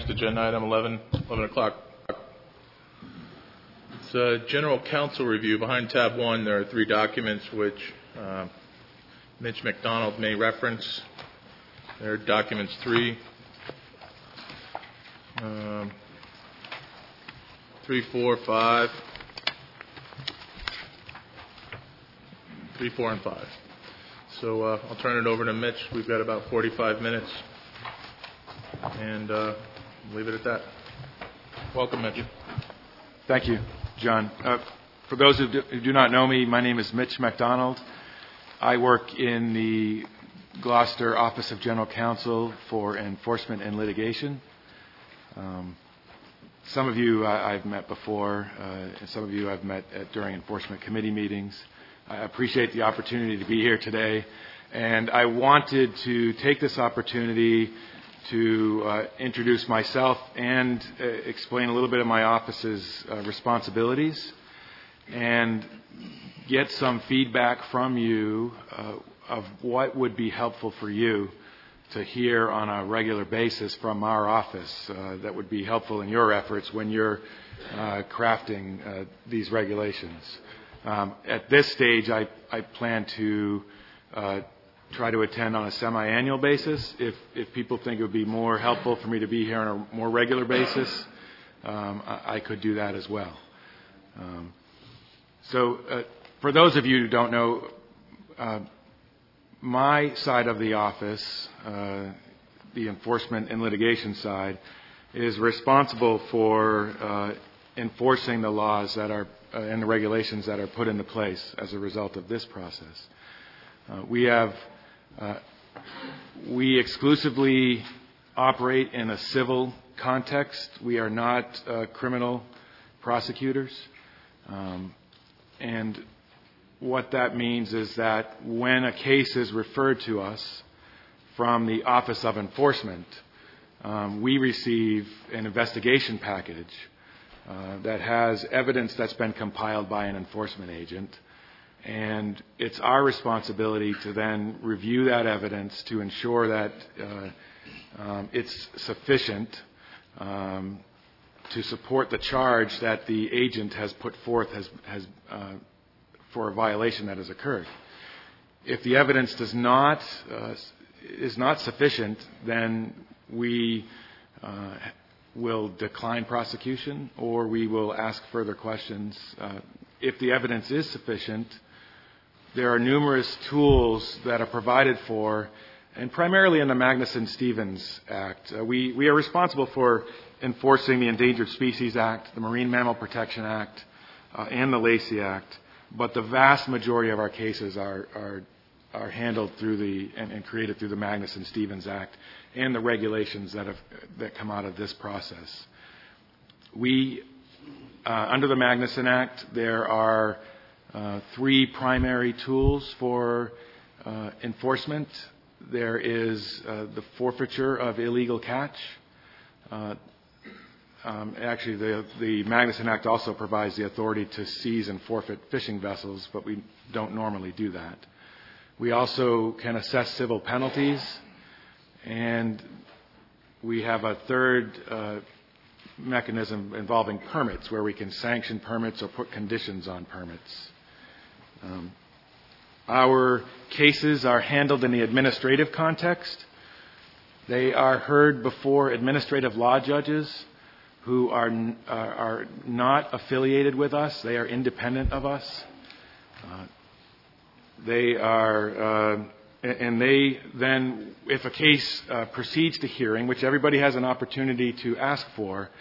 next agenda item, 11 o'clock. It's a general counsel review. Behind tab 1, there are 3 documents which Mitch McDonald may reference. There are documents 3, 4, 5, 3, 4, and 5. So I'll turn it over to Mitch. We've got about 45 minutes, and leave it at that. Welcome, Mitch. Thank you, John. For those who do not know me, my name is Mitch McDonald. I work in the Gloucester Office of General Counsel for Enforcement and Litigation. Some of you I've met before, and some of you I've met during enforcement committee meetings. I appreciate the opportunity to be here today, and I wanted to take this opportunity to introduce myself and explain a little bit of my office's responsibilities and get some feedback from you of what would be helpful for you to hear on a regular basis from our office that would be helpful in your efforts when you're crafting these regulations. At this stage, I plan to try to attend on a semi-annual basis. If people think it would be more helpful for me to be here on a more regular basis, I could do that as well. So for those of you who don't know, my side of the office, the enforcement and litigation side, is responsible for enforcing the laws that are and the regulations that are put into place as a result of this process. We exclusively operate in a civil context. We are not criminal prosecutors. And what that means is that when a case is referred to us from the Office of Enforcement, we receive an investigation package that has evidence that's been compiled by an enforcement agent. And it's our responsibility to then review that evidence to ensure that it's sufficient to support the charge that the agent has put forth has for a violation that has occurred. If the evidence is not sufficient, then we will decline prosecution, or we will ask further questions. If the evidence is sufficient, there are numerous tools that are provided for, and primarily in the Magnuson-Stevens Act. We are responsible for enforcing the Endangered Species Act, the Marine Mammal Protection Act, and the Lacey Act. But the vast majority of our cases are handled through and created through the Magnuson-Stevens Act and the regulations that come out of this process. Under the Magnuson Act, there are 3 primary tools for enforcement. There is the forfeiture of illegal catch. Actually, the Magnuson Act also provides the authority to seize and forfeit fishing vessels, but we don't normally do that. We also can assess civil penalties, and we have a third mechanism involving permits, where we can sanction permits or put conditions on permits. Our cases are handled in the administrative context. They are heard before administrative law judges who are not affiliated with us. They are independent of us. They then, if a case proceeds to hearing, which everybody has an opportunity to ask for,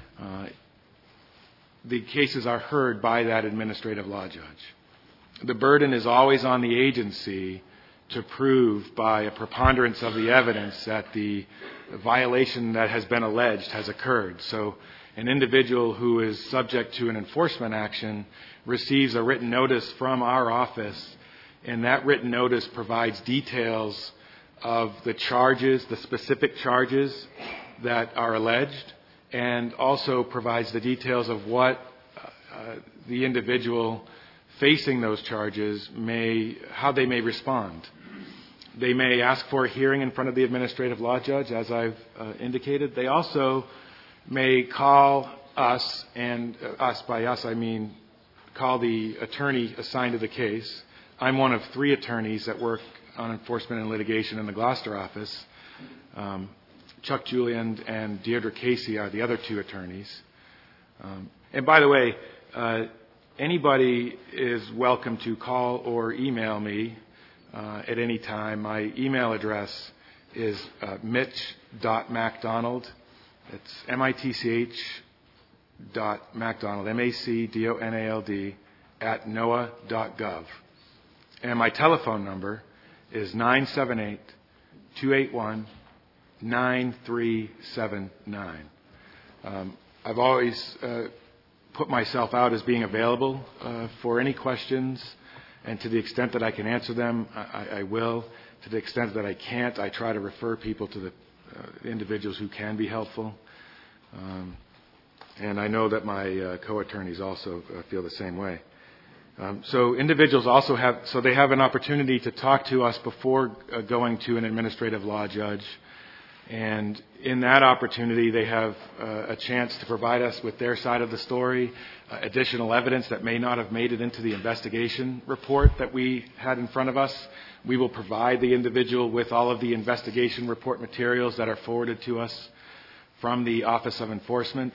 the cases are heard by that administrative law judge. The burden is always on the agency to prove by a preponderance of the evidence that the violation that has been alleged has occurred. So an individual who is subject to an enforcement action receives a written notice from our office, and that written notice provides details of the charges, the specific charges that are alleged, and also provides the details of what the individual facing those charges how they may respond. They may ask for a hearing in front of the administrative law judge, as I've indicated. They also may call us, and by us I mean call the attorney assigned to the case. I'm one of 3 attorneys that work on enforcement and litigation in the Gloucester office. Chuck Julian and Deirdre Casey are the other 2 attorneys. And by the way, anybody is welcome to call or email me at any time. My email address is mitch.macdonald. It's mitch.macdonald, MACDONALD, at noaa.gov. And my telephone number is 978-281-9379. I've always put myself out as being available for any questions, and to the extent that I can answer them, I will. To the extent that I can't, I try to refer people to the individuals who can be helpful. And I know that my co-attorneys also feel the same way. So individuals also have an opportunity to talk to us before going to an administrative law judge. And in that opportunity, they have a chance to provide us with their side of the story, additional evidence that may not have made it into the investigation report that we had in front of us. We will provide the individual with all of the investigation report materials that are forwarded to us from the Office of Enforcement.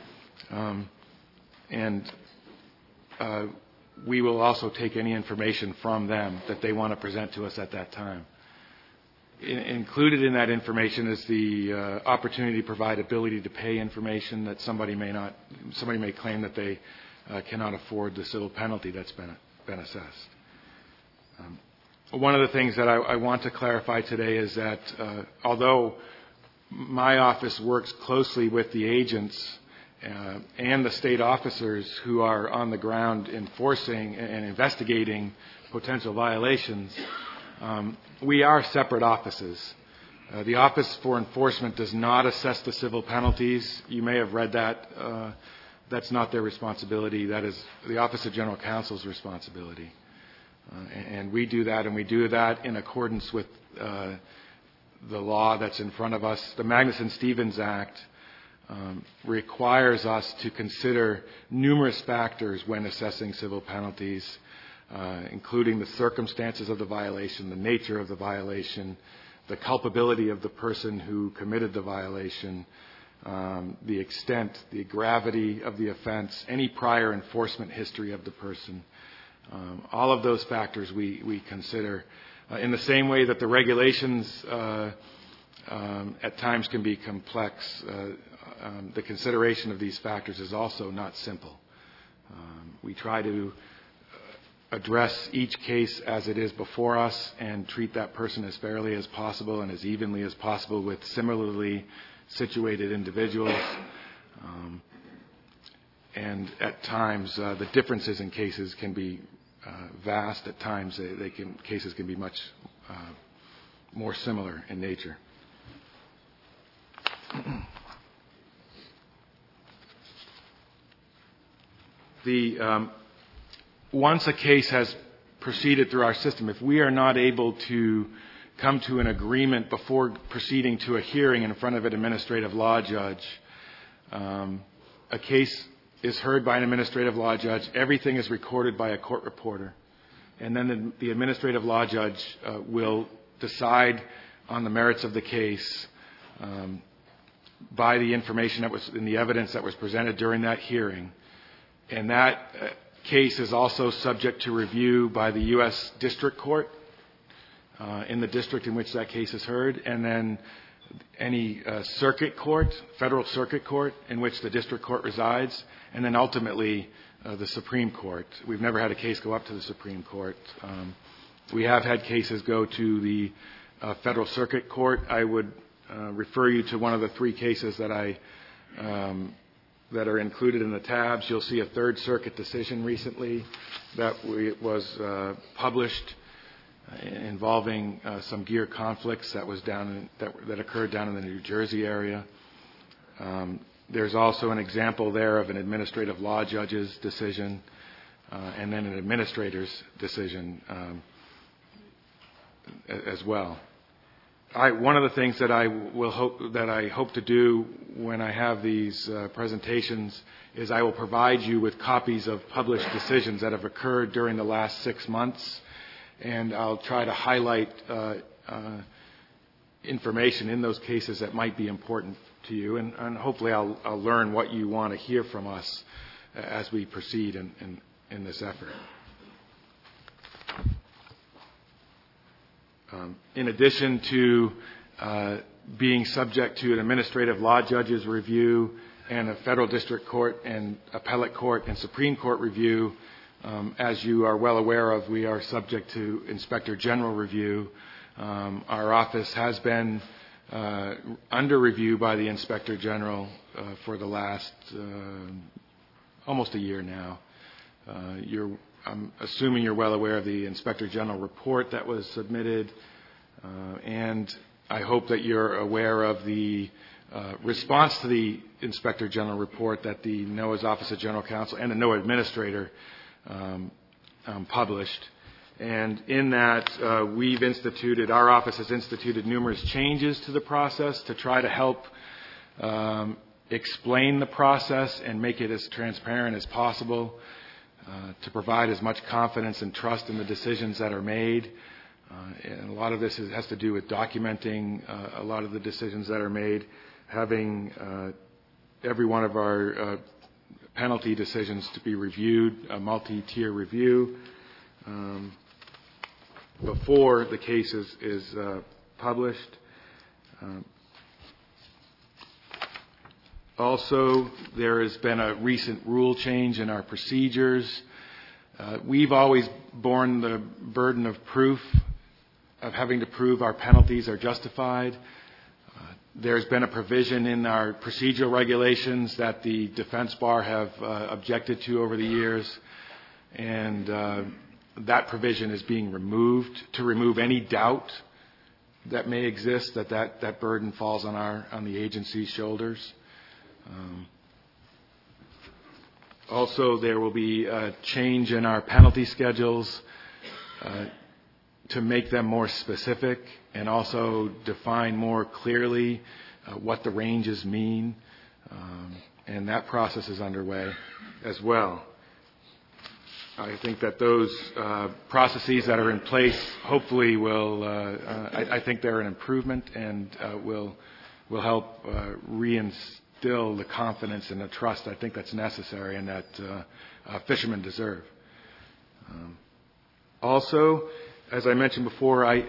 We will also take any information from them that they want to present to us at that time. Included in that information is the opportunity to provide ability to pay information that somebody may claim that they cannot afford the civil penalty that's been assessed. One of the things that I want to clarify today is that although my office works closely with the agents and the state officers who are on the ground enforcing and investigating potential violations, we are separate offices. The Office for Enforcement does not assess the civil penalties. You may have read that. That's not their responsibility. That is the Office of General Counsel's responsibility. And we do that, and we do that in accordance with the law that's in front of us. The Magnuson-Stevens Act requires us to consider numerous factors when assessing civil penalties, including the circumstances of the violation, the nature of the violation, the culpability of the person who committed the violation, the extent, the gravity of the offense, any prior enforcement history of the person. All of those factors we consider. In the same way that the regulations at times can be complex, the consideration of these factors is also not simple. We try to address each case as it is before us and treat that person as fairly as possible and as evenly as possible with similarly situated individuals. And at times, the differences in cases can be vast. At times, cases can be much more similar in nature. Once a case has proceeded through our system, if we are not able to come to an agreement before proceeding to a hearing in front of an administrative law judge, a case is heard by an administrative law judge. Everything is recorded by a court reporter. And then the administrative law judge will decide on the merits of the case by the information that was in the evidence that was presented during that hearing. And that case is also subject to review by the U.S. District Court in the district in which that case is heard, and then any circuit court, federal circuit court, in which the district court resides, and then ultimately the Supreme Court. We've never had a case go up to the Supreme Court. We have had cases go to the federal circuit court. I would refer you to one of the 3 cases that that are included in the tabs. You'll see a Third Circuit decision recently that was published involving some gear conflicts that occurred down in the New Jersey area. There's also an example there of an administrative law judge's decision and then an administrator's decision as well. One of the things that I hope to do when I have these presentations is I will provide you with copies of published decisions that have occurred during the last 6 months, and I'll try to highlight information in those cases that might be important to you, and hopefully I'll learn what you want to hear from us as we proceed in this effort. In addition to being subject to an administrative law judge's review and a federal district court and appellate court and Supreme Court review, as you are well aware of, we are subject to Inspector General review. Our office has been under review by the Inspector General for the last almost a year now. I'm assuming you're well aware of the Inspector General report that was submitted, and I hope that you're aware of the response to the Inspector General report that the NOAA's Office of General Counsel and the NOAA Administrator published. And in that, our office has instituted numerous changes to the process to try to help explain the process and make it as transparent as possible, to provide as much confidence and trust in the decisions that are made. And a lot of this has to do with documenting a lot of the decisions that are made, having every one of our penalty decisions to be reviewed, a multi-tier review, before the case is published. Also, there has been a recent rule change in our procedures. We've always borne the burden of proof, of having to prove our penalties are justified. There's been a provision in our procedural regulations that the defense bar have objected to over the years, and that provision is being removed to remove any doubt that may exist that burden falls on the agency's shoulders. Also, there will be a change in our penalty schedules to make them more specific and also define more clearly what the ranges mean. And that process is underway as well. I think that those processes that are in place hopefully will, I think they're an improvement and will help reinstill the confidence and the trust I think that's necessary and that fishermen deserve. Also, as I mentioned before, I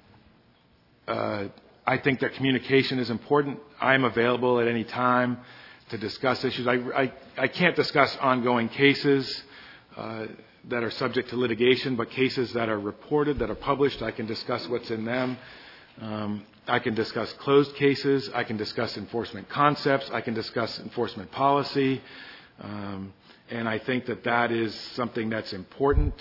think that communication is important. I'm available at any time to discuss issues. I can't discuss ongoing cases that are subject to litigation, but cases that are reported, that are published, I can discuss what's in them. I can discuss closed cases. I can discuss enforcement concepts. I can discuss enforcement policy. And I think that is something that's important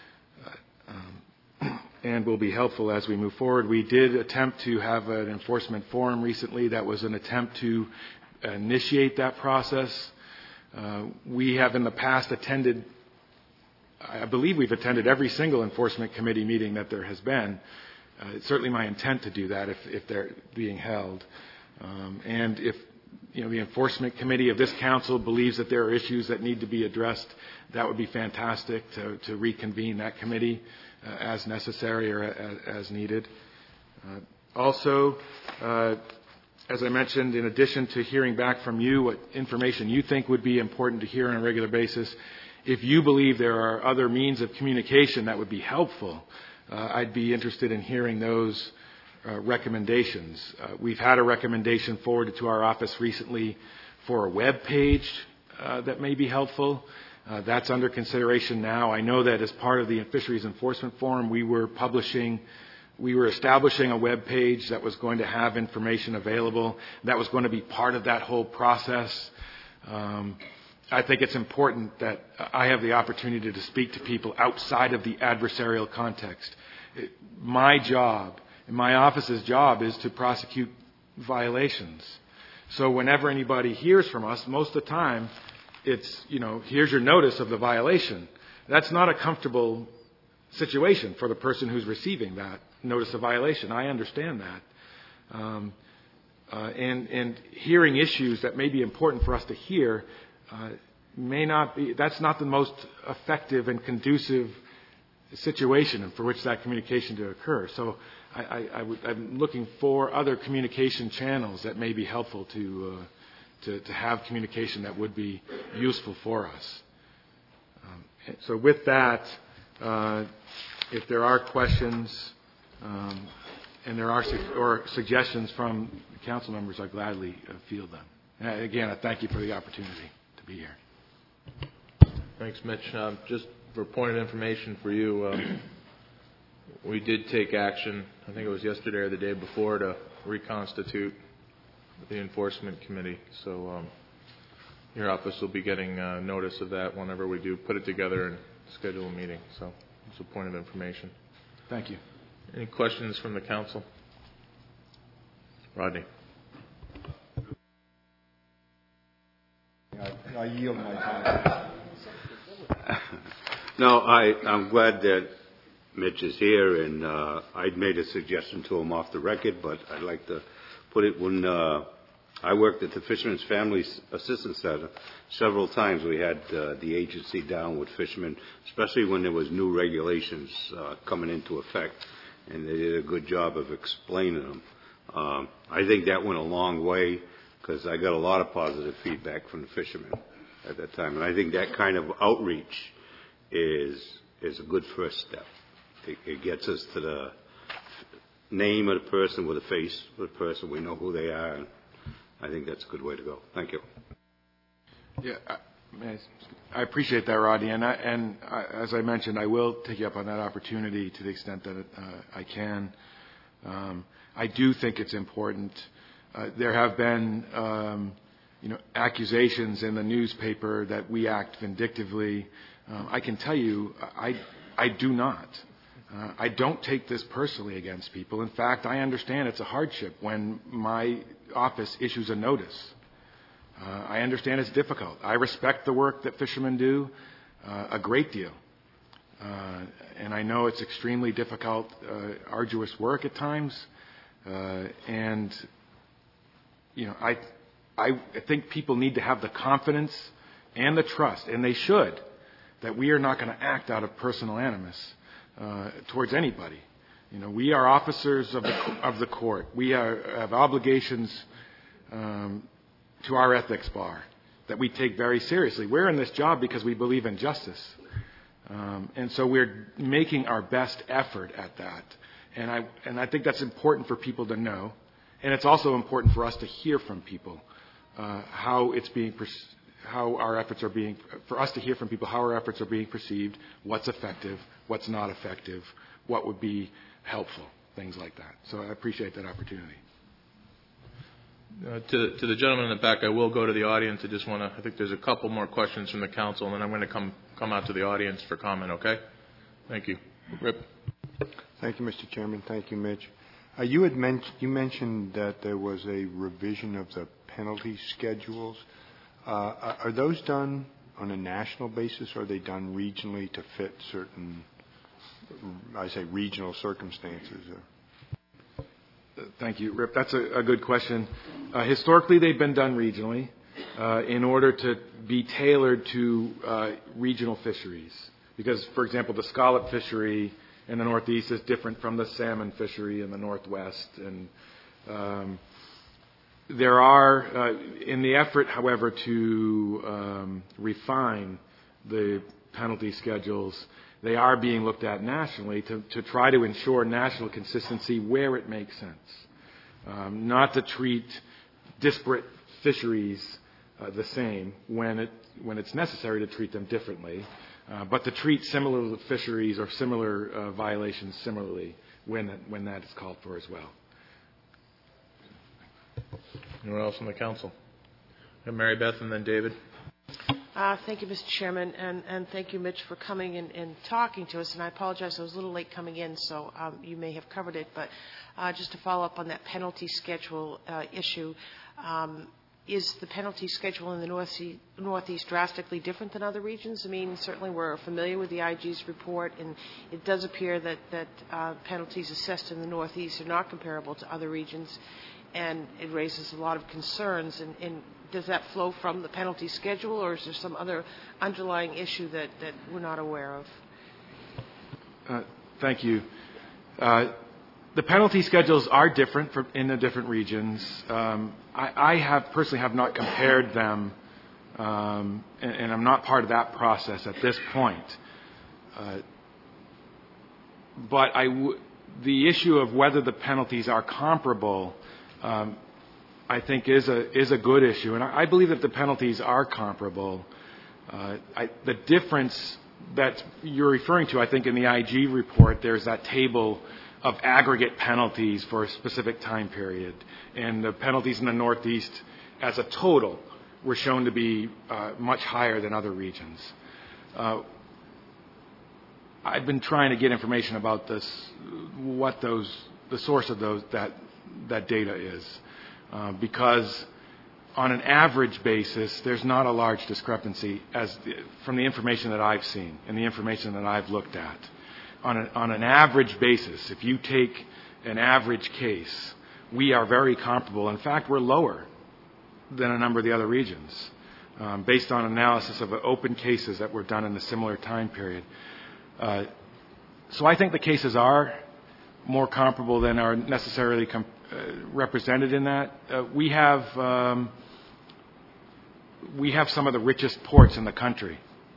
and will be helpful as we move forward. We did attempt to have an enforcement forum recently. That was an attempt to initiate that process. We have in the past attended, I believe we've attended every single enforcement committee meeting that there has been. It's certainly my intent to do that if they're being held. And if the enforcement committee of this council believes that there are issues that need to be addressed, that would be fantastic to reconvene that committee as necessary or as needed. Also, as I mentioned, in addition to hearing back from you what information you think would be important to hear on a regular basis, if you believe there are other means of communication that would be helpful, I'd be interested in hearing those recommendations. We've had a recommendation forwarded to our office recently for a web page that may be helpful. That's under consideration now. I know that as part of the Fisheries Enforcement Forum, we were establishing a web page that was going to have information available. That was going to be part of that whole process. I think it's important that I have the opportunity to speak to people outside of the adversarial context. My job, and my office's job, is to prosecute violations. So whenever anybody hears from us, most of the time, it's, here's your notice of the violation. That's not a comfortable situation for the person who's receiving that notice of violation. I understand that. And hearing issues that may be important for us to hear that's not the most effective and conducive situation for which that communication to occur. So I'm looking for other communication channels that may be helpful to have communication that would be useful for us. So with that, if there are questions and there are or suggestions from council members, I gladly field them. Again, I thank you for the opportunity to be here. Thanks, Mitch. Just for point of information for you, we did take action, I think it was yesterday or the day before, to reconstitute the enforcement committee. So your office will be getting notice of that whenever we do put it together and schedule a meeting. So it's a point of information. Thank you. Any questions from the council? Rodney. I yield my time. No, I'm glad that Mitch is here, and I'd made a suggestion to him off the record, but I'd like to put it when I worked at the Fishermen's Family Assistance Center. Several times we had the agency down with fishermen, especially when there was new regulations coming into effect, and they did a good job of explaining them. I think that went a long way because I got a lot of positive feedback from the fishermen at that time, and I think that kind of outreach is a good first step. It gets us to the name of the person with a face of the person. We know who they are, and I think that's a good way to go. Thank you. Yeah, I appreciate that, Rodney, and as I mentioned, I will take you up on that opportunity to the extent that I can. I do think it's important. There have been, accusations in the newspaper that we act vindictively. I can tell you, I do not. I don't take this personally against people. In fact, I understand it's a hardship when my office issues a notice. I understand it's difficult. I respect the work that fishermen do a great deal. And I know it's extremely difficult, arduous work at times. And I think people need to have the confidence and the trust, and they should, that we are not going to act out of personal animus towards anybody. We are officers of the court. We have obligations to our ethics bar that we take very seriously. We're in this job because we believe in justice. And so we're making our best effort at that. And I think that's important for people to know. And it's also important for us to hear from people how our efforts are being perceived, what's effective, what's not effective, what would be helpful, things like that. So I appreciate that opportunity. To the gentleman in the back, I will go to the audience. I think there's a couple more questions from the council, and then I'm going to come out to the audience for comment, okay? Thank you. Rip. Thank you, Mr. Chairman. Thank you, Mitch. You mentioned that there was a revision of the penalty schedules. Are those done on a national basis, or are they done regionally to fit certain, regional circumstances? Thank you, Rip. That's a good question. Historically, they've been done regionally in order to be tailored to regional fisheries. Because, for example, the scallop fishery in the Northeast is different from the salmon fishery in the Northwest. And there are, in the effort, however, to refine the penalty schedules, they are being looked at nationally to try to ensure national consistency where it makes sense. Not to treat disparate fisheries the same when it's necessary to treat them differently, but to treat similar fisheries or similar violations similarly when that is called for as well. Anyone else on the council? Mary Beth and then David. Thank you, Mr. Chairman, and thank you, Mitch, for coming and talking to us. And I apologize, I was a little late coming in, so you may have covered it. But just to follow up on that penalty schedule issue, is the penalty schedule in the Northeast drastically different than other regions? I mean, certainly we're familiar with the IG's report, and it does appear that penalties assessed in the Northeast are not comparable to other regions, and it raises a lot of concerns. And does that flow from the penalty schedule, or is there some other underlying issue that we're not aware of? Thank you. The penalty schedules are different in the different regions. I personally have not compared them, and I'm not part of that process at this point. But the issue of whether the penalties are comparable, I think is a good issue, and I believe that the penalties are comparable. The difference that you're referring to, I think, in the IG report, there's that table of aggregate penalties for a specific time period. And the penalties in the Northeast as a total were shown to be much higher than other regions. I've been trying to get information about this, the source of that data is, because on an average basis, there's not a large discrepancy from the information that I've seen and the information that I've looked at. On an average basis, if you take an average case, we are very comparable. In fact, we're lower than a number of the other regions, based on analysis of open cases that were done in a similar time period. So I think the cases are more comparable than are necessarily represented in that. We have some of the richest ports in the country.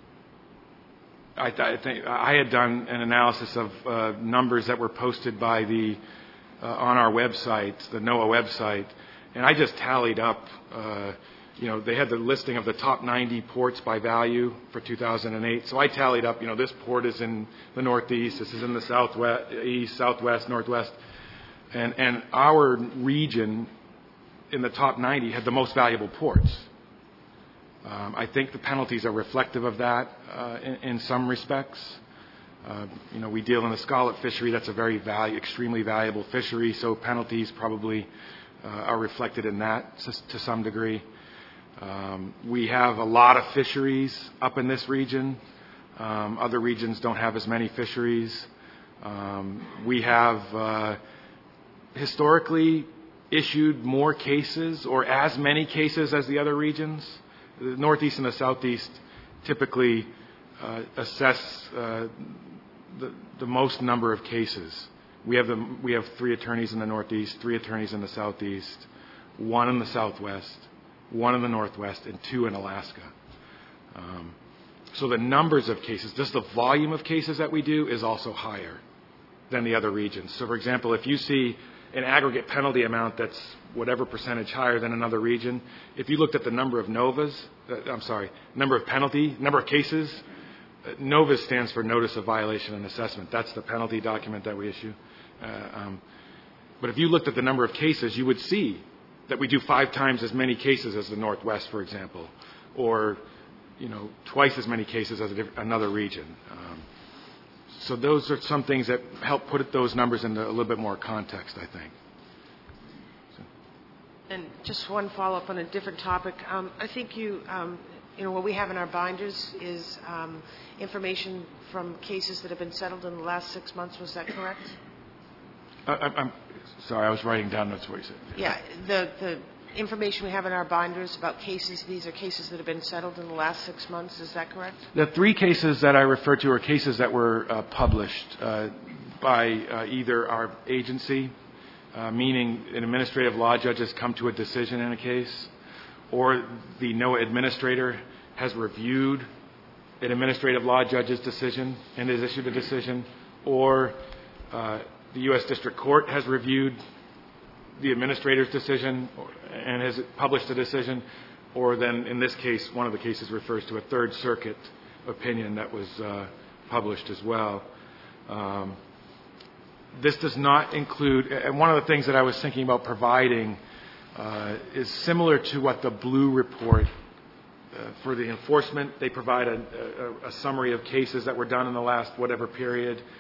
I think I had done an analysis of numbers that were posted by on our website, the NOAA website, and I just tallied up. They had the listing of the top 90 ports by value for 2008. So I tallied up. This port is in the Northeast. This is in the Southwest, East, Southwest, Northwest, and our region in the top 90 had the most valuable ports. I think the penalties are reflective of that in some respects. We deal in the scallop fishery. That's a very extremely valuable fishery, so penalties probably are reflected in that to some degree. We have a lot of fisheries up in this region. Other regions don't have as many fisheries. We have historically issued more cases or as many cases as the other regions. The Northeast and the Southeast typically assess the most number of cases. We have 3 attorneys in the Northeast, 3 attorneys in the Southeast, 1 in the Southwest, 1 in the Northwest, and 2 in Alaska. So the numbers of cases, just the volume of cases that we do, is also higher than the other regions. So, for example, if you see an aggregate penalty amount that's whatever percentage higher than another region, if you looked at the number of number of cases, NOVAs stands for Notice of Violation and Assessment. That's the penalty document that we issue. But if you looked at the number of cases, you would see that we do 5 times as many cases as the Northwest, for example, or twice as many cases as another region. So those are some things that help put those numbers into a little bit more context, I think. And just one follow-up on a different topic. I think what we have in our binders is information from cases that have been settled in the last 6 months. Was that correct? I'm sorry, I was writing down notes what you said. Yeah, the information we have in our binders about cases, these are cases that have been settled in the last 6 months. Is that correct? The 3 cases that I referred to are cases that were published by either our agency, meaning an administrative law judge has come to a decision in a case, or the NOAA administrator has reviewed an administrative law judge's decision and has issued a decision, or the U.S. District Court has reviewed the administrator's decision and has published a decision, or then in this case, one of the cases refers to a Third Circuit opinion that was published as well. This does not include, and one of the things that I was thinking about providing is similar to what the Blue report for the enforcement. They provide a summary of cases that were done in the last whatever period.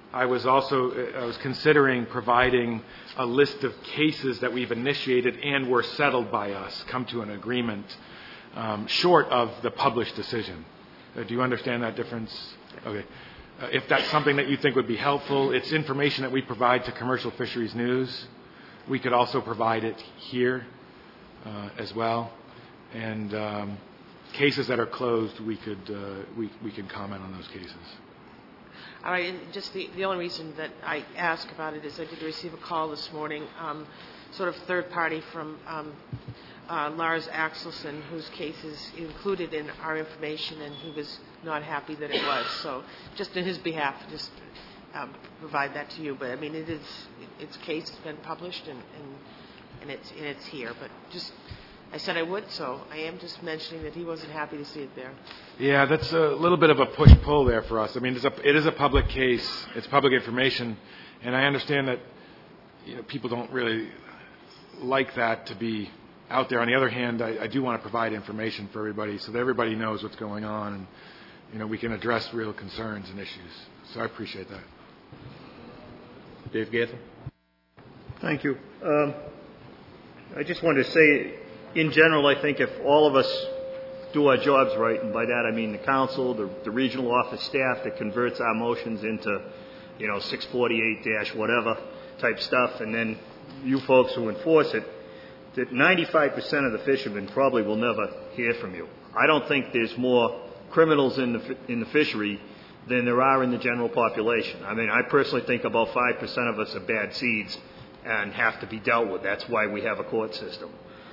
I was considering providing a list of cases that we've initiated and were settled by us, come to an agreement, short of the published decision. Do you understand that difference? Okay. If that's something that you think would be helpful, it's information that we provide to Commercial Fisheries News. We could also provide it here as well. And cases that are closed, we could comment on those cases. All right, and just the only reason that I ask about it is I did receive a call this morning, sort of third party from Lars Axelson, whose case is included in our information, and he was not happy that it was. So just in his behalf, just provide that to you. But I mean, its case has been published, and it's here. But just I said I would, so I am just mentioning that he wasn't happy to see it there. Yeah, that's a little bit of a push-pull there for us. I mean, it is a public case. It's public information, and I understand that people don't really like that to be out there. On the other hand, I do want to provide information for everybody so that everybody knows what's going on, and we can address real concerns and issues. So I appreciate that. Dave Gaithel. Thank you. I just wanted to say, in general, I think if all of us do our jobs right, and by that I mean the council, the regional office staff that converts our motions into, 648-whatever type stuff, and then you folks who enforce it, that 95% of the fishermen probably will never hear from you. I don't think there's more criminals in the fishery than there are in the general population. I mean, I personally think about 5% of us are bad seeds and have to be dealt with. That's why we have a court system.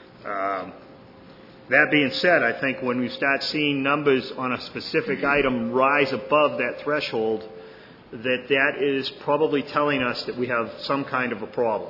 That being said, I think when we start seeing numbers on a specific item rise above that threshold, that is probably telling us that we have some kind of a problem.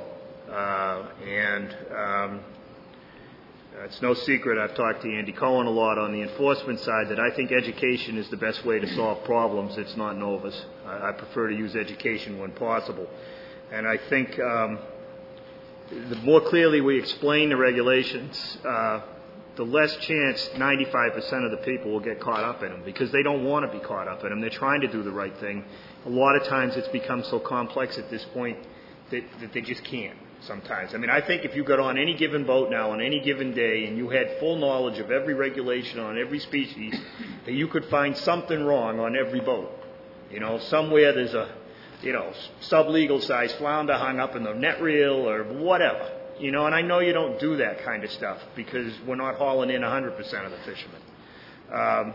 It's no secret, I've talked to Andy Cohen a lot on the enforcement side, that I think education is the best way to solve problems. It's not novus. I prefer to use education when possible. And I think the more clearly we explain the regulations, the less chance 95% of the people will get caught up in them, because they don't want to be caught up in them. They're trying to do the right thing. A lot of times it's become so complex at this point that they just can't sometimes. I mean, I think if you got on any given boat now on any given day and you had full knowledge of every regulation on every species, that you could find something wrong on every boat. Somewhere there's a, sublegal size flounder hung up in the net reel or whatever. And I know you don't do that kind of stuff because we're not hauling in 100% of the fishermen.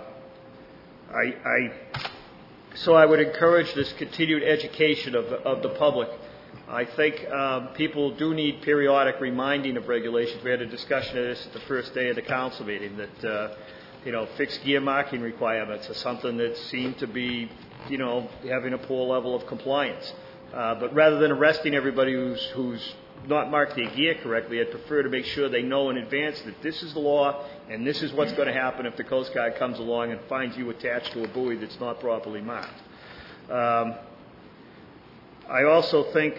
So I would encourage this continued education of the public. I think people do need periodic reminding of regulations. We had a discussion of this at the first day of the council meeting, that fixed gear marking requirements are something that seem to be having a poor level of compliance. But rather than arresting everybody who's not marked their gear correctly, I'd prefer to make sure they know in advance that this is the law and this is what's going to happen if the Coast Guard comes along and finds you attached to a buoy that's not properly marked. I also think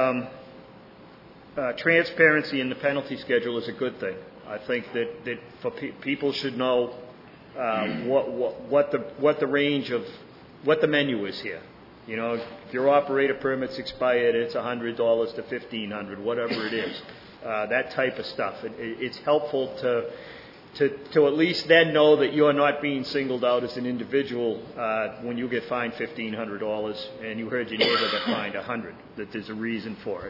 transparency in the penalty schedule is a good thing. I think that for people should know what the range of what the menu is here. If your operator permit's expired, it's $100 to $1,500, whatever it is. That type of stuff. It's helpful to at least then know that you're not being singled out as an individual when you get fined $1,500 and you heard your neighbor get fined $100. That there's a reason for it.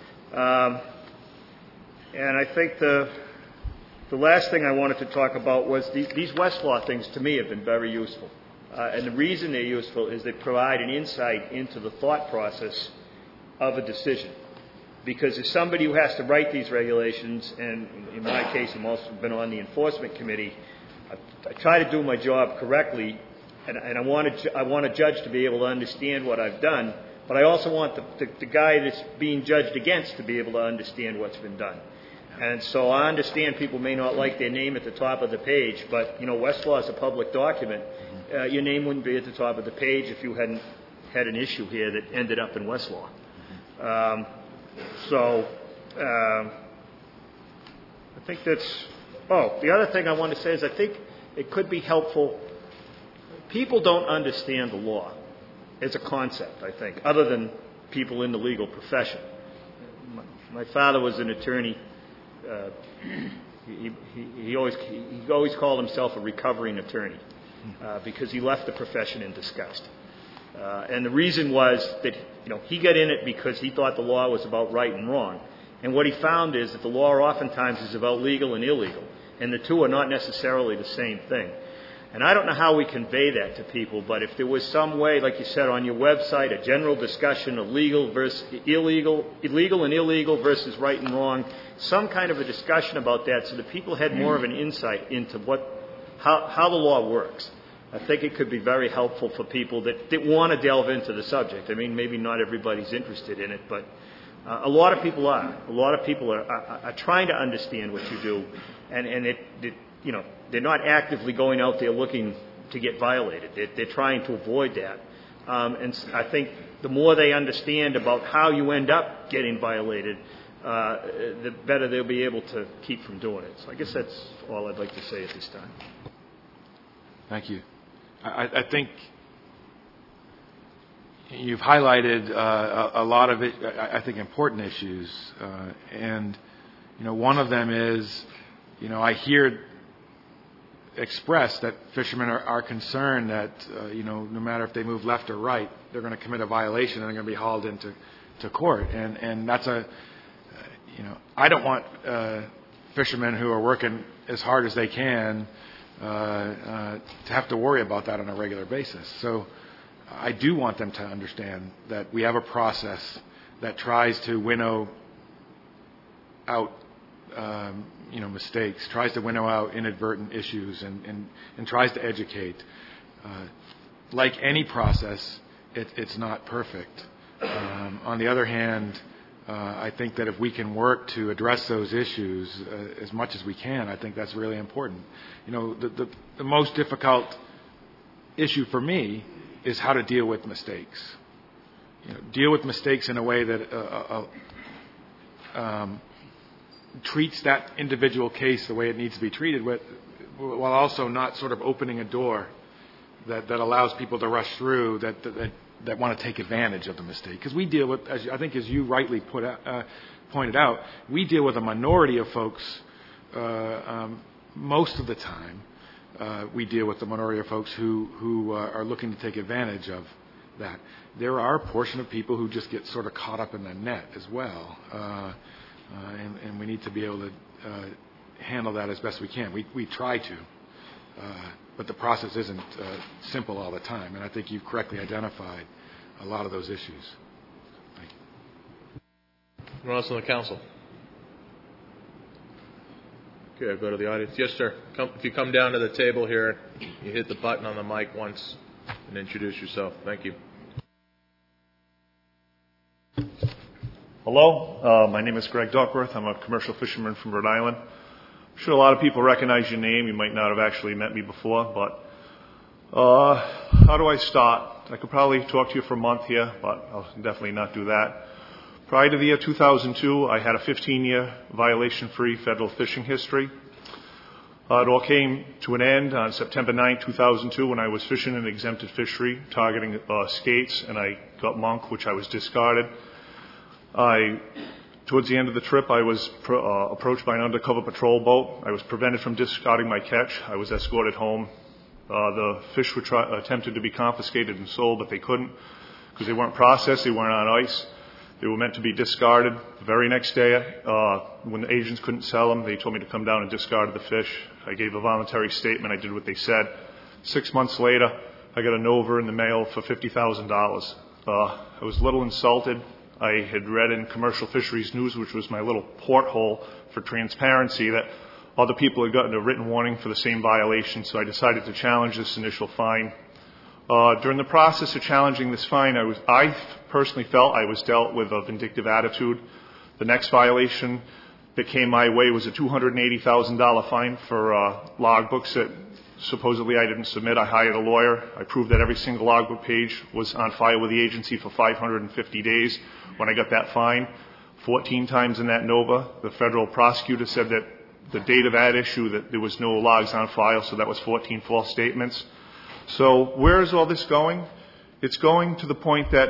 And I think the last thing I wanted to talk about was these Westlaw things to me have been very useful. And the reason they're useful is they provide an insight into the thought process of a decision. Because as somebody who has to write these regulations, and in my case I've also been on the enforcement committee, I try to do my job correctly, and I want a judge to be able to understand what I've done, but I also want the guy that's being judged against to be able to understand what's been done. And so I understand people may not like their name at the top of the page, but, Westlaw is a public document. Your name wouldn't be at the top of the page if you hadn't had an issue here that ended up in Westlaw. I think that's... the other thing I want to say is I think it could be helpful. People don't understand the law. as a concept, I think, other than people in the legal profession. My father was an attorney. He always called himself a recovering attorney because he left the profession in disgust. And the reason was that he got in it because he thought the law was about right and wrong. And what he found is that the law oftentimes is about legal and illegal, and the two are not necessarily the same thing. And I don't know how we convey that to people, but if there was some way, like you said on your website, a general discussion of legal versus illegal and illegal versus right and wrong, some kind of a discussion about that so that people had more of an insight into how the law works. I think it could be very helpful for people that want to delve into the subject. I mean, maybe not everybody's interested in it, but a lot of people are. A lot of people are trying to understand what you do, and they're not actively going out there looking to get violated. They're trying to avoid that. And I think the more they understand about how you end up getting violated, the better they'll be able to keep from doing it. So I guess that's all I'd like to say at this time. Thank you. I think you've highlighted a lot of it, I think, important issues. And one of them is, I hear expressed that fishermen are concerned that, no matter if they move left or right, they're going to commit a violation and they're going to be hauled into court. And that's I don't want fishermen who are working as hard as they can to have to worry about that on a regular basis. So I do want them to understand that we have a process that tries to winnow out mistakes, tries to winnow out inadvertent issues, and tries to educate. Like any process, it's not perfect. On the other hand, I think that if we can work to address those issues as much as we can, I think that's really important. The most difficult issue for me is how to deal with mistakes. Deal with mistakes in a way that treats that individual case the way it needs to be treated, while also not sort of opening a door that allows people to rush through that want to take advantage of the mistake. Because we deal with, as you rightly pointed out, we deal with a minority of folks most of the time. We deal with the minority of folks who are looking to take advantage of that. There are a portion of people who just get sort of caught up in the net as well. And we need to be able to handle that as best we can. We try to, but the process isn't simple all the time. And I think you've correctly identified a lot of those issues. Thank you. Anyone else on the council? Okay, I'll go to the audience. Yes, sir. If you come down to the table here, you hit the button on the mic once and introduce yourself. Thank you. Hello, my name is Greg Duckworth. I'm a commercial fisherman from Rhode Island. I'm sure a lot of people recognize your name. You might not have actually met me before, but how do I start? I could probably talk to you for a month here, but I'll definitely not do that. Prior to the year 2002, I had a 15-year violation-free federal fishing history. It all came to an end on September 9, 2002, when I was fishing an exempted fishery, targeting skates, and I got monk, which I was discarded. Towards the end of the trip, I was approached by an undercover patrol boat. I was prevented from discarding my catch. I was escorted home. The fish were attempted to be confiscated and sold, but they couldn't because they weren't processed. They weren't on ice. They were meant to be discarded. The very next day, when the agents couldn't sell them, they told me to come down and discard the fish. I gave a voluntary statement. I did what they said. 6 months later, I got a NOVA in the mail for $50,000. I was a little insulted. I had read in Commercial Fisheries News, which was my little porthole for transparency, that other people had gotten a written warning for the same violation, so I decided to challenge this initial fine. During the process of challenging this fine, I personally felt I was dealt with a vindictive attitude. The next violation that came my way was a $280,000 fine for logbooks that supposedly I didn't submit. I hired a lawyer. I proved that every single logbook page was on file with the agency for 550 days. When I got that fine, 14 times in that NOVA, the federal prosecutor said that the date of that issue, that there was no logs on file, so that was 14 false statements. So where is all this going? It's going to the point that,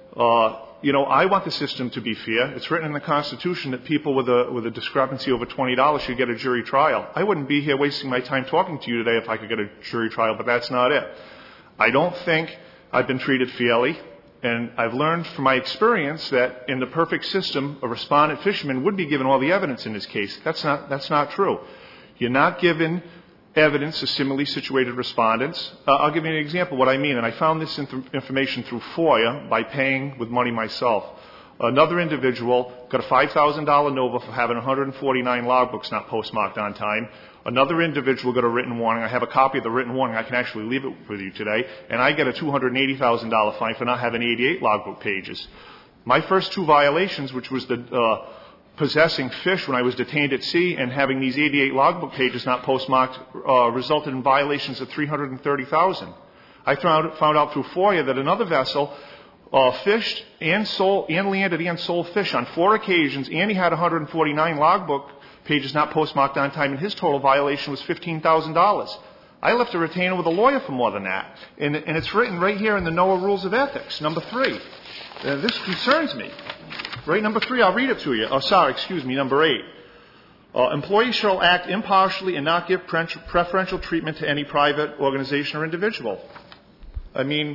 I want the system to be fair. It's written in the Constitution that people with a discrepancy over $20 should get a jury trial. I wouldn't be here wasting my time talking to you today if I could get a jury trial, but that's not it. I don't think I've been treated fairly, and I've learned from my experience that in the perfect system, a respondent fisherman would be given all the evidence in his case. That's not true. You're not given evidence of similarly situated respondents. I'll give you an example of what I mean, and I found this information through FOIA by paying with money myself. Another individual got a $5,000 NOVA for having 149 logbooks not postmarked on time. Another individual got a written warning. I have a copy of the written warning. I can actually leave it with you today. And I get a $280,000 fine for not having 88 logbook pages. My first two violations, which was the possessing fish when I was detained at sea and having these 88 logbook pages not postmarked, resulted in violations of $330,000. I found out through FOIA that another vessel fished and landed and sold fish on 4 occasions, and he had 149 logbook pages not postmarked on time, and his total violation was $15,000. I left a retainer with a lawyer for more than that. And it's written right here in the NOAA Rules of Ethics, number 3. This concerns me. Right, number 3, I'll read it to you. Number 8. Employees shall act impartially and not give preferential treatment to any private organization or individual. I mean,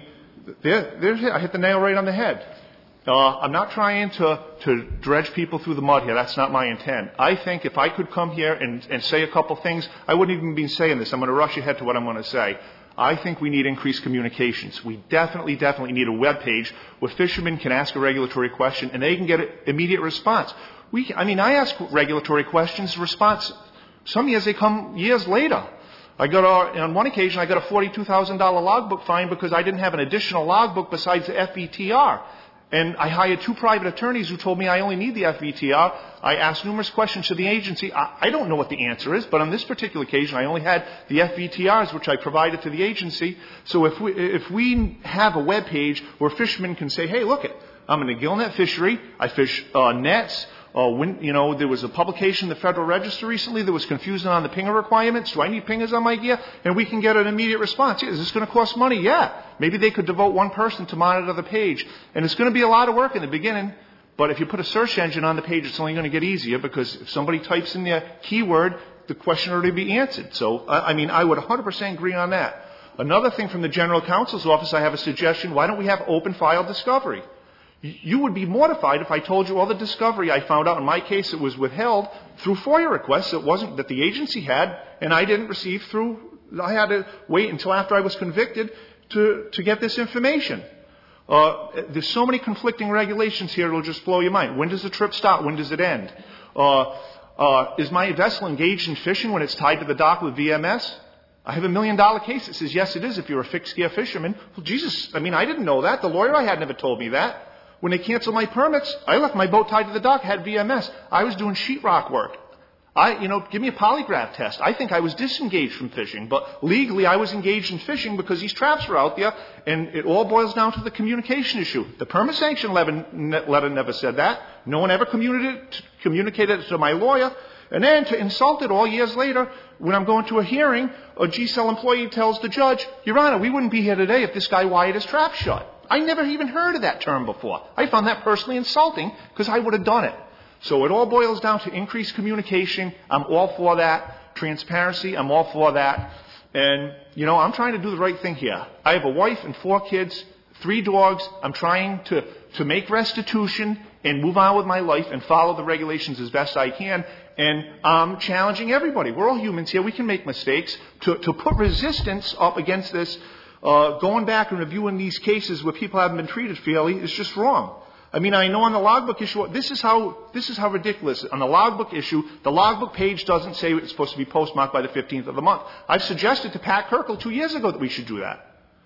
I hit the nail right on the head. I'm not trying to dredge people through the mud here. That's not my intent. I think if I could come here and say a couple things, I wouldn't even be saying this. I'm going to rush ahead to what I'm going to say. I think we need increased communications. We definitely need a web page where fishermen can ask a regulatory question and they can get an immediate response. I ask regulatory questions, response. Some years they come years later. On one occasion, I got a $42,000 logbook fine because I didn't have an additional logbook besides the FVTR. And I hired 2 private attorneys who told me I only need the FVTR. I asked numerous questions to the agency. I don't know what the answer is, but on this particular occasion, I only had the FVTRs, which I provided to the agency. So if we have a web page where fishermen can say, hey, look, I'm in a gillnet fishery. I fish nets. There was a publication in the Federal Register recently that was confusing on the pinger requirements. Do I need pingers on my gear? And we can get an immediate response. Yeah, is this going to cost money? Yeah. Maybe they could devote one person to monitor the page. And it's going to be a lot of work in the beginning. But if you put a search engine on the page, it's only going to get easier because if somebody types in their keyword, the question will already be answered. So, I would 100% agree on that. Another thing from the General Counsel's office, I have a suggestion. Why don't we have open file discovery? You would be mortified if I told you all the discovery I found out. In my case, it was withheld through FOIA requests that the agency had, and I didn't receive I had to wait until after I was convicted to get this information. There's so many conflicting regulations here, it'll just blow your mind. When does the trip start? When does it end? Is my vessel engaged in fishing when it's tied to the dock with VMS? I have $1 million case that says, yes, it is if you're a fixed gear fisherman. Well, Jesus, I didn't know that. The lawyer I had never told me that. When they canceled my permits, I left my boat tied to the dock, had VMS. I was doing sheetrock work. Give me a polygraph test. I think I was disengaged from fishing, but legally I was engaged in fishing because these traps were out there, and it all boils down to the communication issue. The permit sanction letter never said that. No one ever communicated it to my lawyer. And then to insult it all years later, when I'm going to a hearing, a GCEL employee tells the judge, Your Honor, we wouldn't be here today if this guy wired his trap shut. I never even heard of that term before. I found that personally insulting because I would have done it. So it all boils down to increased communication. I'm all for that. Transparency, I'm all for that. And, I'm trying to do the right thing here. I have a wife and 4 kids, 3 dogs. I'm trying to make restitution and move on with my life and follow the regulations as best I can. And I'm challenging everybody. We're all humans here. We can make mistakes. To put resistance up against this, going back and reviewing these cases where people haven't been treated fairly is just wrong. I know on the logbook issue, this is how ridiculous. On the logbook issue, the logbook page doesn't say it's supposed to be postmarked by the 15th of the month. I've suggested to Pat Kirkle 2 years ago that we should do that.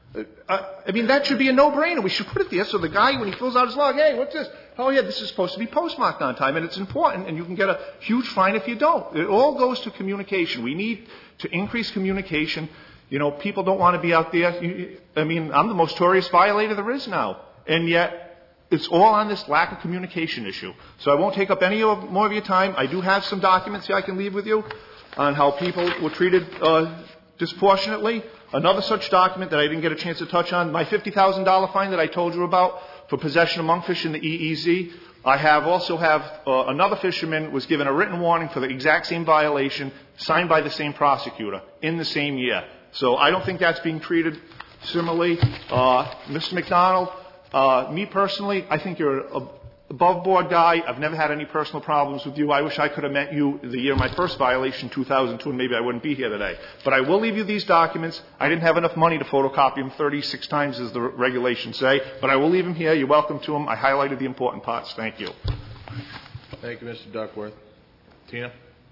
That should be a no-brainer. We should put it there so the guy, when he fills out his log, hey, what's this? Oh, yeah, this is supposed to be postmarked on time, and it's important, and you can get a huge fine if you don't. It all goes to communication. We need to increase communication. People don't want to be out there. I'm the most notorious violator there is now, and yet it's all on this lack of communication issue. So I won't take up any more of your time. I do have some documents here I can leave with you on how people were treated disproportionately. Another such document that I didn't get a chance to touch on, my $50,000 fine that I told you about for possession of monkfish in the EEZ. I also have another fisherman was given a written warning for the exact same violation, signed by the same prosecutor in the same year. So I don't think that's being treated similarly. Mr. McDonald, me personally, I think you're an above-board guy. I've never had any personal problems with you. I wish I could have met you the year of my first violation, 2002, and maybe I wouldn't be here today. But I will leave you these documents. I didn't have enough money to photocopy them 36 times, as the regulations say, but I will leave them here. You're welcome to them. I highlighted the important parts. Thank you. Thank you, Mr. Duckworth. Tina?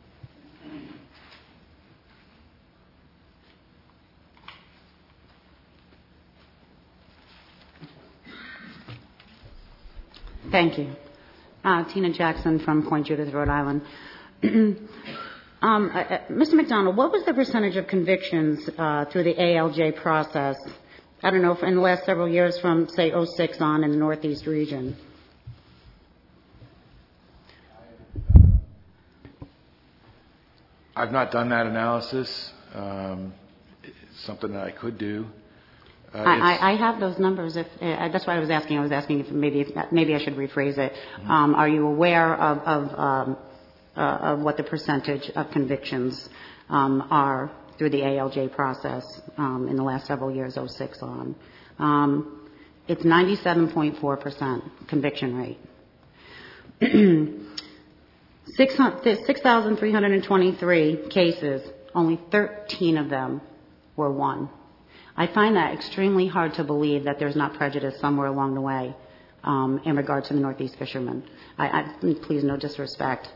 Thank you. Tina Jackson from Point Judith, Rhode Island. Mr. McDonald, what was the percentage of convictions through the ALJ process, I don't know, in the last several years from, say, 06 on in the Northeast region? I've not done that analysis. It's something that I could do. I have those numbers. That's why I was asking. I was asking if maybe I should rephrase it. Are you aware of what the percentage of convictions are through the ALJ process in the last several years, 06 on? It's 97.4% conviction rate. 6,323 cases, only 13 of them were won. I find that extremely hard to believe that there's not prejudice somewhere along the way in regard to the Northeast fishermen. Please, no disrespect.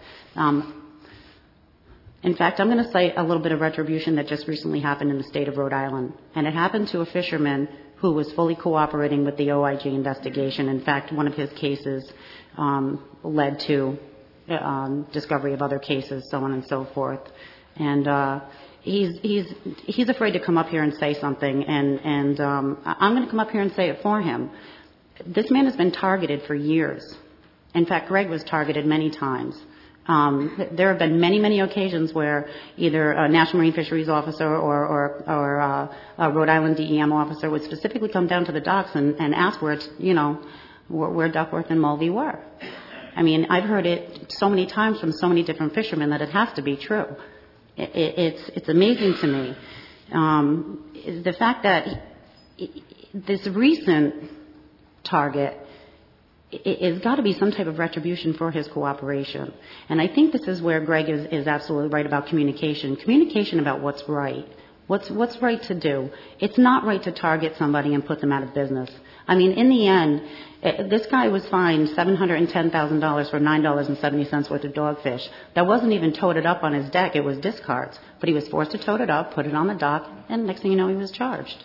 In fact, I'm going to cite a little bit of retribution that just recently happened in the state of Rhode Island. And it happened to a fisherman who was fully cooperating with the OIG investigation. In fact, one of his cases led to discovery of other cases, so on and so forth. And he's afraid to come up here and say something, and I'm going to come up here and say it for him. This man has been targeted for years. In fact, Greg was targeted many times. There have been many, many occasions where either a National Marine Fisheries officer or a Rhode Island DEM officer would specifically come down to the docks and ask where Duckworth and Mulvey were. I mean, I've heard it so many times from so many different fishermen that it has to be true. It's amazing to me. The fact that this recent target, it's got to be some type of retribution for his cooperation. And I think this is where Greg is absolutely right about communication. Communication about what's right. What's right to do. It's not right to target somebody and put them out of business. I mean, in the end, this guy was fined $710,000 for $9.70 worth of dogfish. That wasn't even toted up on his deck. It was discards. But he was forced to tote it up, put it on the dock, and next thing you know, he was charged.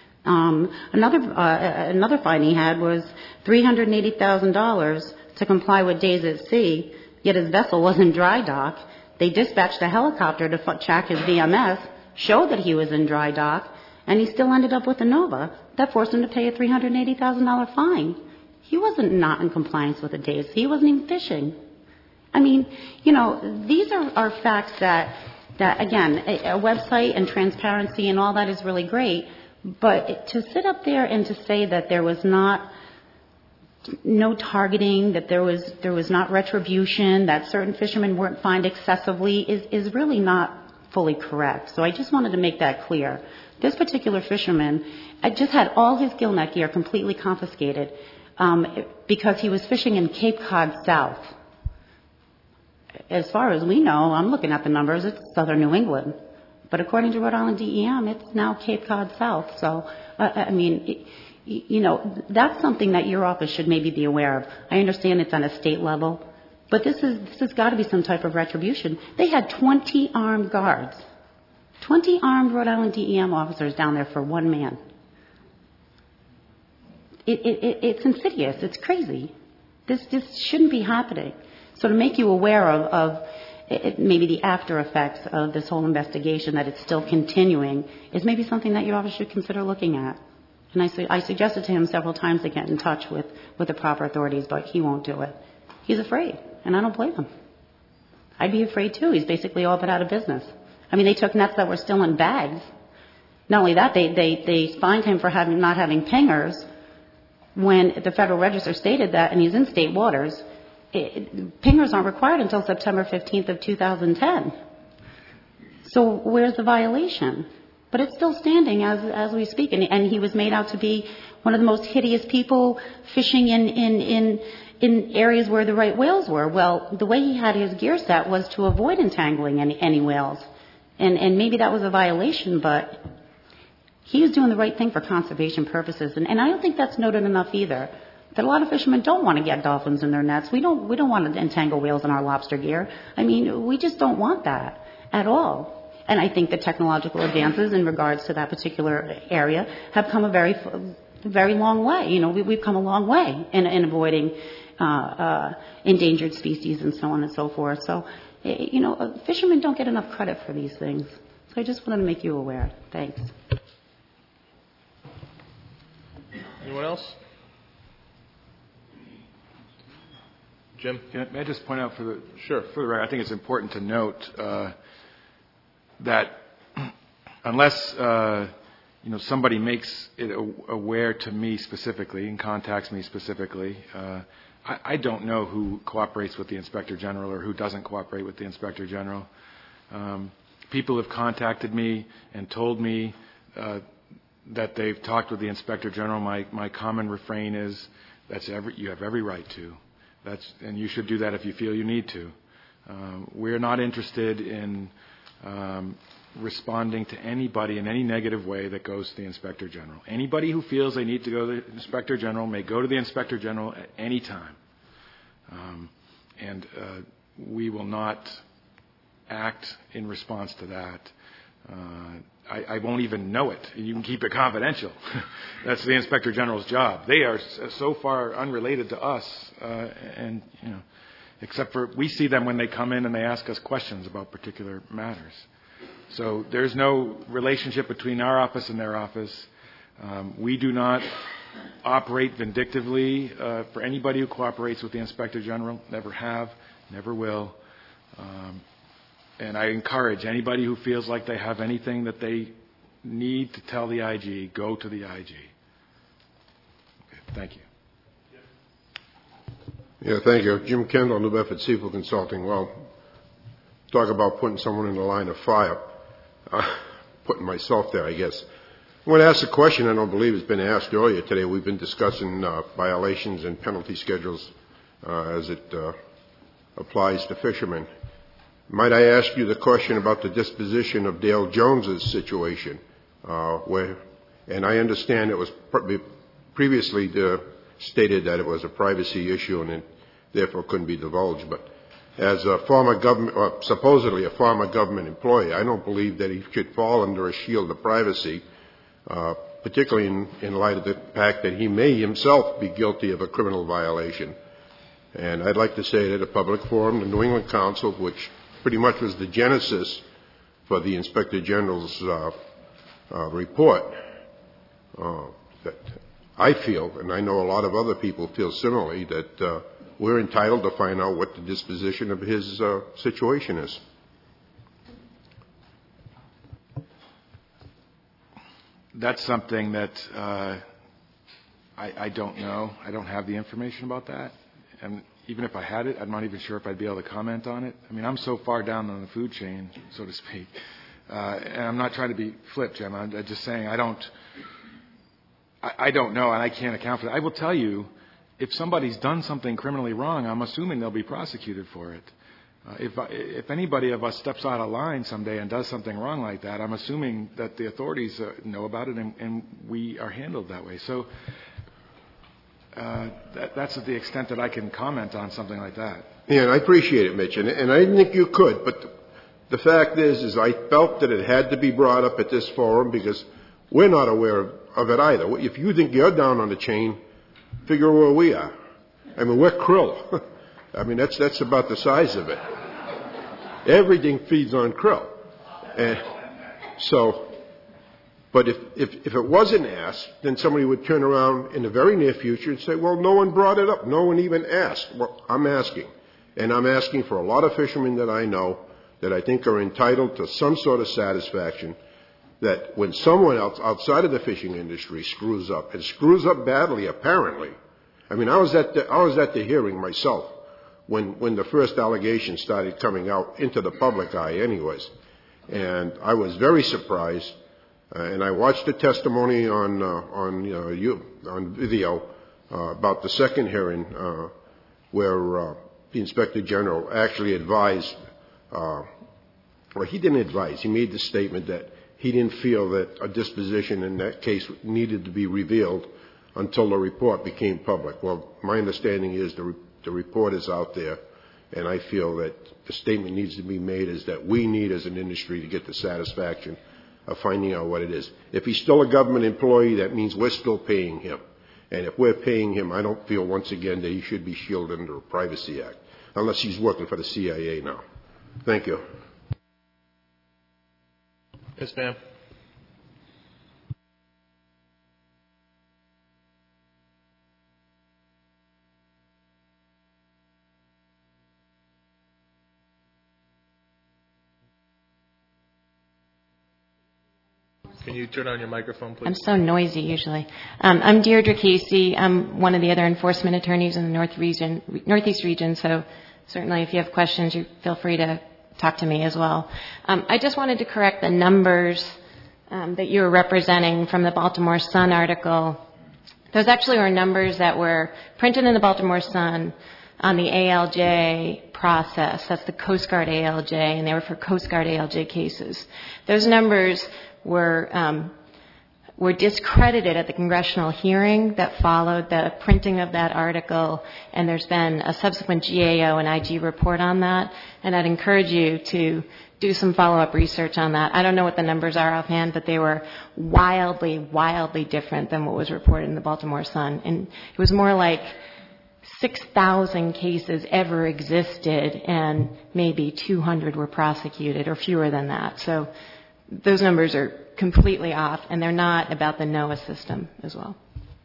Another fine he had was $380,000 to comply with days at sea, yet his vessel was in dry dock. They dispatched a helicopter to check his VMS, showed that he was in dry dock, and he still ended up with a NOVA. That forced him to pay a $380,000 fine. He wasn't not in compliance with the days. He wasn't even fishing. I mean, these are facts that again, a website and transparency and all that is really great, but to sit up there and to say that there was no targeting, that there was not retribution, that certain fishermen weren't fined excessively is really not fully correct. So I just wanted to make that clear. This particular fisherman just had all his gillnet gear completely confiscated because he was fishing in Cape Cod South. As far as we know, I'm looking at the numbers, it's southern New England. But according to Rhode Island DEM, it's now Cape Cod South. So, I mean, that's something that your office should maybe be aware of. I understand it's on a state level, but this has got to be some type of retribution. They had 20 armed guards, 20 armed Rhode Island DEM officers down there for one man. It's insidious. It's crazy. This shouldn't be happening. So to make you aware of maybe the after effects of this whole investigation, that it's still continuing, is maybe something that your office should consider looking at. And I suggested to him several times to get in touch with the proper authorities, but he won't do it. He's afraid, and I don't blame him. I'd be afraid too. He's basically all but out of business. I mean, they took nets that were still in bags Not only that, they fined him for not having pingers when the Federal Register stated that, and he's in state waters. Pingers aren't required until September 15th of 2010. So where's the violation? But it's still standing as we speak, and he was made out to be one of the most hideous people fishing in areas where the right whales were. Well, the way he had his gear set was to avoid entangling any whales, and maybe that was a violation, but he was doing the right thing for conservation purposes, and I don't think that's noted enough either. That a lot of fishermen don't want to get dolphins in their nets. We don't want to entangle whales in our lobster gear. I mean, we just don't want that at all. And I think the technological advances in regards to that particular area have come a very long way. You know, we've come a long way in avoiding endangered species and so on and so forth. So, you know, fishermen don't get enough credit for these things. So I just wanted to make you aware. Thanks. Anyone else? Jim? May I just point out for the record, I think it's important to note that unless somebody makes it aware to me specifically and contacts me specifically, I don't know who cooperates with the Inspector General or who doesn't cooperate with the Inspector General. People have contacted me and told me that they've talked with the Inspector General. My common refrain is, you have every right to. And you should do that if you feel you need to. We're not interested in responding to anybody in any negative way that goes to the Inspector General. Anybody who feels they need to go to the Inspector General may go to the Inspector General at any time. And we will not act in response to that. I won't even know it. You can keep it confidential. That's the Inspector General's job. They are so far unrelated to us, and except for we see them when they come in and they ask us questions about particular matters. So there's no relationship between our office and their office. We do not operate vindictively for anybody who cooperates with the Inspector General. Never have, never will. And I encourage anybody who feels like they have anything that they need to tell the IG, go to the IG. Okay, thank you. Yeah, thank you. Jim Kendall, New Bedford Seafood Consulting. Well, talk about putting someone in the line of fire. Putting myself there, I guess. I want to ask a question I don't believe has been asked earlier today. We've been discussing violations and penalty schedules as it applies to fishermen. Might I ask you the question about the disposition of Dale Jones's situation, and I understand it was previously stated that it was a privacy issue and it therefore couldn't be divulged, but as a former government, or supposedly a former government employee, I don't believe that he should fall under a shield of privacy, particularly in light of the fact that he may himself be guilty of a criminal violation. And I'd like to say that at a public forum, the New England Council, which pretty much was the genesis for the Inspector General's report, that I feel, and I know a lot of other people feel similarly, that we're entitled to find out what the disposition of his situation is. That's something that I don't know. I don't have the information about that. And even if I had it, I'm not even sure if I'd be able to comment on it. I mean, I'm so far down on the food chain, so to speak. And I'm not trying to be flip, Jim. I'm just saying I don't know, and I can't account for that. I will tell you, if somebody's done something criminally wrong, I'm assuming they'll be prosecuted for it. If anybody of us steps out of line someday and does something wrong like that, I'm assuming that the authorities know about it and we are handled that way. So that's the extent that I can comment on something like that. Yeah, and I appreciate it, Mitch, and I didn't think you could, but the fact is I felt that it had to be brought up at this forum because we're not aware of it either. If you think you're down on the chain, figure where we are. I mean, we're krill. I mean, that's about the size of it. Everything feeds on krill. But if it wasn't asked, then somebody would turn around in the very near future and say, well, no one brought it up. No one even asked. Well, I'm asking. And I'm asking for a lot of fishermen that I know that I think are entitled to some sort of satisfaction. that when someone else outside of the fishing industry screws up, and screws up badly apparently, I mean, I was at the hearing myself when the first allegations started coming out into the public eye anyways. And I was very surprised, and I watched the testimony on video about the second hearing where the Inspector General actually advised, well, he didn't advise, he made the statement that he didn't feel that a disposition in that case needed to be revealed until the report became public. Well, my understanding is the report is out there, and I feel that the statement needs to be made is that we need as an industry to get the satisfaction of finding out what it is. If he's still a government employee, that means we're still paying him. And if we're paying him, I don't feel once again that he should be shielded under a Privacy Act, unless he's working for the CIA now. Thank you. Yes, ma'am. Can you turn on your microphone, please? I'm so noisy usually. I'm Deirdre Casey. I'm one of the other enforcement attorneys in the Northeast region, so certainly if you have questions, you feel free to talk to me as well. I just wanted to correct the numbers that you were representing from the Baltimore Sun article. Those actually were numbers that were printed in the Baltimore Sun on the ALJ process. That's the Coast Guard ALJ, and they were for Coast Guard ALJ cases. Those numbers were discredited at the congressional hearing that followed the printing of that article, and there's been a subsequent GAO and IG report on that, and I'd encourage you to do some follow-up research on that. I don't know what the numbers are offhand, but they were wildly, wildly different than what was reported in the Baltimore Sun, and it was more like 6,000 cases ever existed, and maybe 200 were prosecuted, or fewer than that. So those numbers are completely off, and they're not about the NOAA system as well.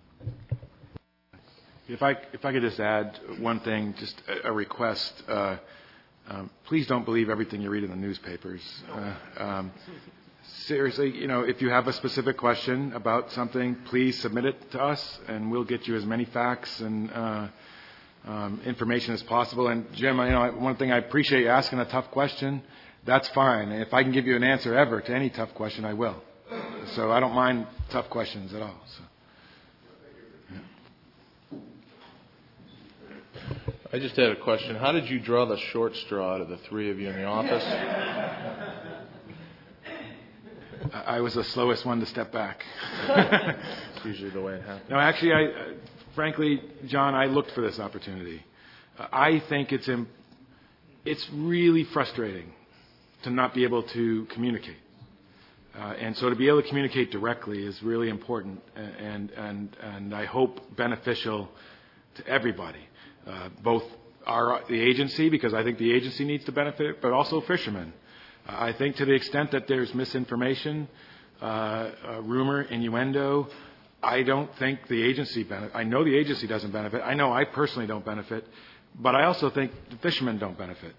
If I could just add one thing, just a request. Please don't believe everything you read in the newspapers. Seriously, if you have a specific question about something, please submit it to us, and we'll get you as many facts and information as possible. And Jim, one thing I appreciate you asking a tough question. That's fine. If I can give you an answer ever to any tough question, I will. So I don't mind tough questions at all. So. I just had a question. How did you draw the short straw out of the three of you in the office? I was the slowest one to step back. It's usually the way it happens. No, actually, frankly, John, I looked for this opportunity. I think it's really frustrating to not be able to communicate. And so to be able to communicate directly is really important and I hope beneficial to everybody, both the agency, because I think the agency needs to benefit, but also fishermen. I think to the extent that there's misinformation, rumor, innuendo, I don't think the agency benefits. I know the agency doesn't benefit. I know I personally don't benefit, but I also think the fishermen don't benefit.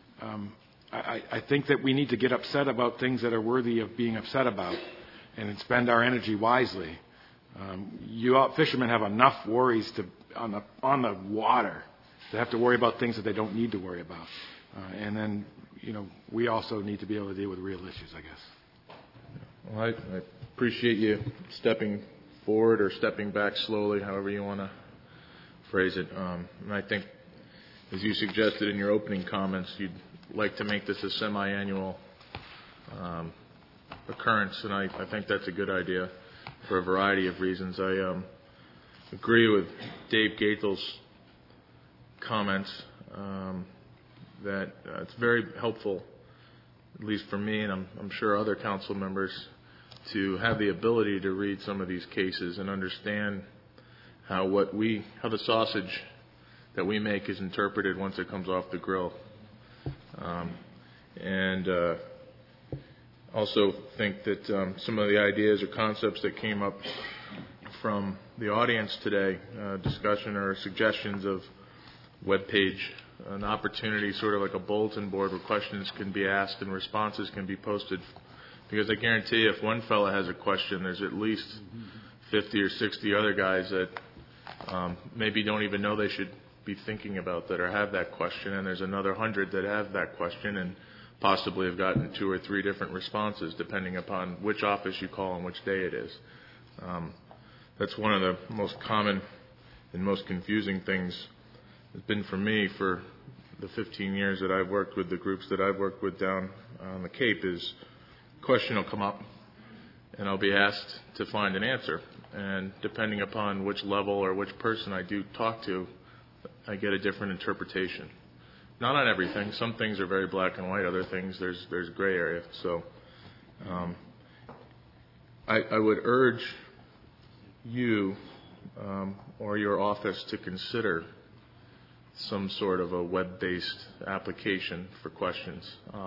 I think that we need to get upset about things that are worthy of being upset about and spend our energy wisely. Fishermen have enough worries on the water to have to worry about things that they don't need to worry about. And then, we also need to be able to deal with real issues, I guess. Well, I appreciate you stepping forward or stepping back slowly, however you want to phrase it. And I think, as you suggested in your opening comments, you'd like to make this a semi-annual occurrence, and I think that's a good idea for a variety of reasons. I agree with Dave Gathel's comments that it's very helpful, at least for me, and I'm sure other council members, to have the ability to read some of these cases and understand how the sausage that we make is interpreted once it comes off the grill. And also think that some of the ideas or concepts that came up from the audience today, discussion or suggestions of webpage, an opportunity, sort of like a bulletin board where questions can be asked and responses can be posted Because I guarantee you, if one fella has a question, there's at least 50 or 60 other guys that maybe don't even know they should be thinking about that or have that question, and there's another 100 that have that question and possibly have gotten 2 or 3 different responses depending upon which office you call and which day it is. That's one of the most common and most confusing things it's been for me for the 15 years that I've worked with the groups that I've worked with down on the Cape is a question will come up and I'll be asked to find an answer. And depending upon which level or which person I do talk to, I get a different interpretation. Not on everything. Some things are very black and white. Other things, there's gray area. So I would urge you or your office to consider some sort of a web-based application for questions.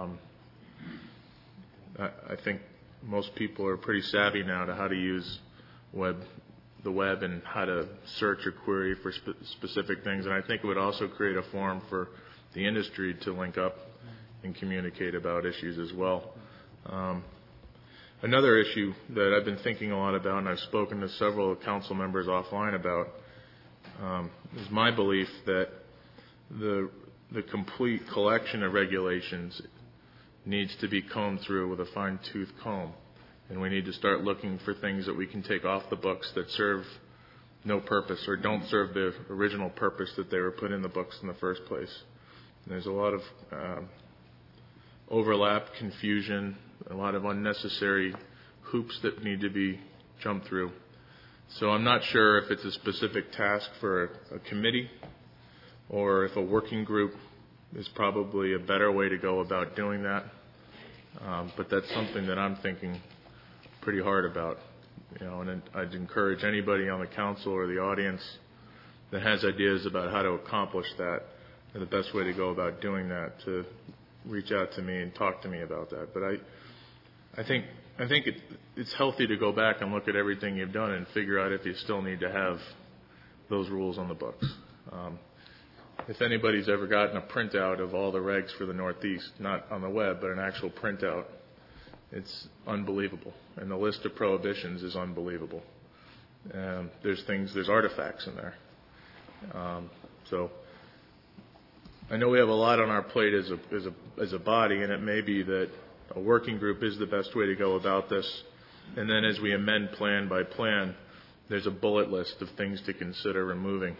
I think most people are pretty savvy now to how to use the web and how to search or query for specific things. And I think it would also create a forum for the industry to link up and communicate about issues as well. Another issue that I've been thinking a lot about, and I've spoken to several council members offline about, is my belief that the complete collection of regulations needs to be combed through with a fine-tooth comb. And we need to start looking for things that we can take off the books that serve no purpose or don't serve the original purpose that they were put in the books in the first place. And there's a lot of overlap, confusion, a lot of unnecessary hoops that need to be jumped through. So I'm not sure if it's a specific task for a committee or if a working group is probably a better way to go about doing that. But that's something that I'm thinking pretty hard about. And I'd encourage anybody on the council or the audience that has ideas about how to accomplish that, and the best way to go about doing that, to reach out to me and talk to me about that. But I think it's healthy to go back and look at everything you've done and figure out if you still need to have those rules on the books. If anybody's ever gotten a printout of all the regs for the Northeast, not on the web, but an actual printout, it's unbelievable. And the list of prohibitions is unbelievable. There's artifacts in there. So I know we have a lot on our plate as a body, and it may be that a working group is the best way to go about this. And then as we amend plan by plan, there's a bullet list of things to consider removing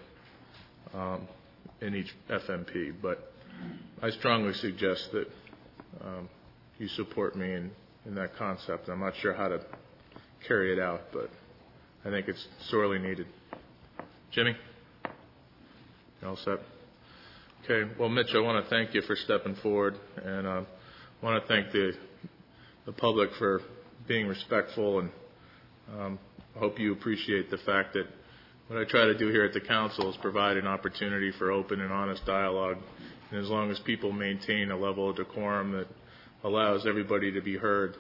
in each FMP. But I strongly suggest that you support me in that concept. I'm not sure how to carry it out, but I think it's sorely needed. Jimmy? You all set? Okay. Well, Mitch, I want to thank you for stepping forward, and I want to thank the public for being respectful, and I hope you appreciate the fact that what I try to do here at the council is provide an opportunity for open and honest dialogue, and as long as people maintain a level of decorum that allows everybody to be heard,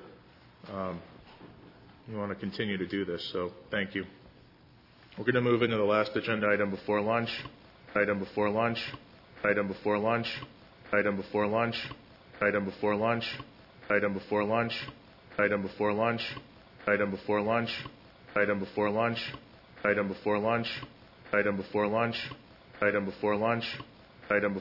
we want to continue to do this, so thank you. We're going to move into the last agenda item before lunch. Item before lunch. Item before lunch. Item before lunch. Item before lunch. Item before lunch. Item before lunch. Item before lunch. Item before lunch. Item before lunch. Item before lunch. Item before lunch. Item